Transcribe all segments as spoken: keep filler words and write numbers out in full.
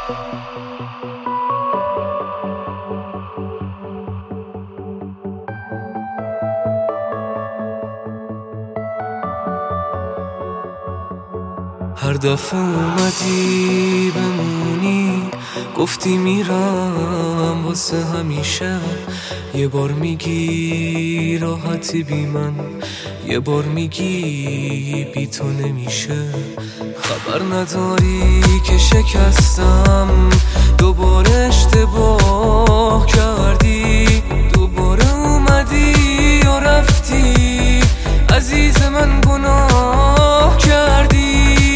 هر دفعه اومدی بمونی، گفتی میرم واسه همیشه. یه بار میگی راحتی بی من، یه بار میگی بی تو نمیشه. خبر نداری که شکستم، دوباره اشتباه کردی، دوباره اومدی و رفتی، عزیز من گناه کردی.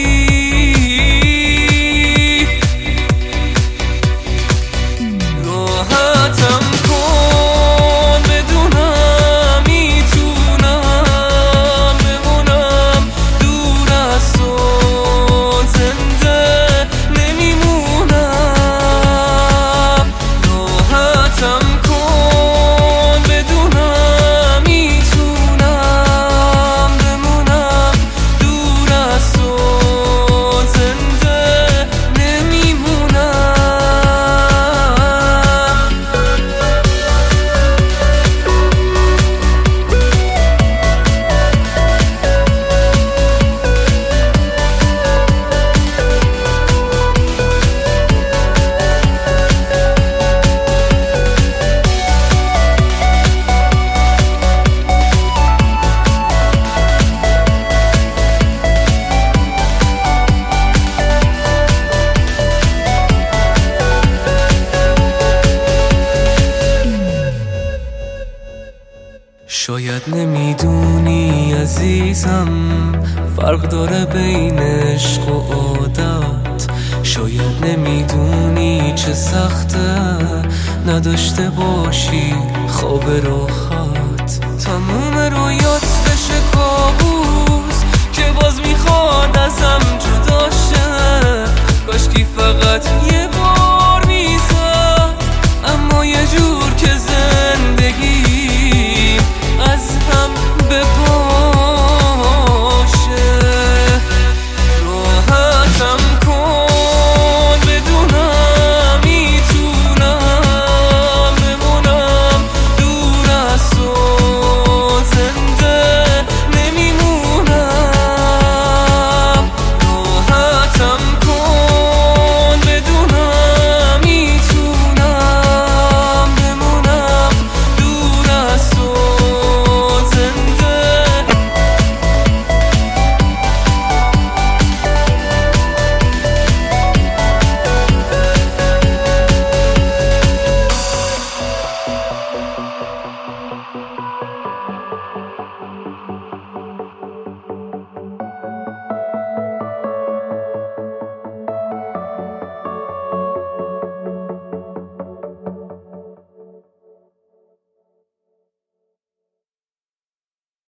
شاید نمیدونی عزیزم، فرق داره بین عشق و عادت. شاید نمیدونی چه سخته نداشته باشی خواب راحت. تموم رویات بشه کابوس که باز میخواد ازم جدا شه. کاشکی فقط یه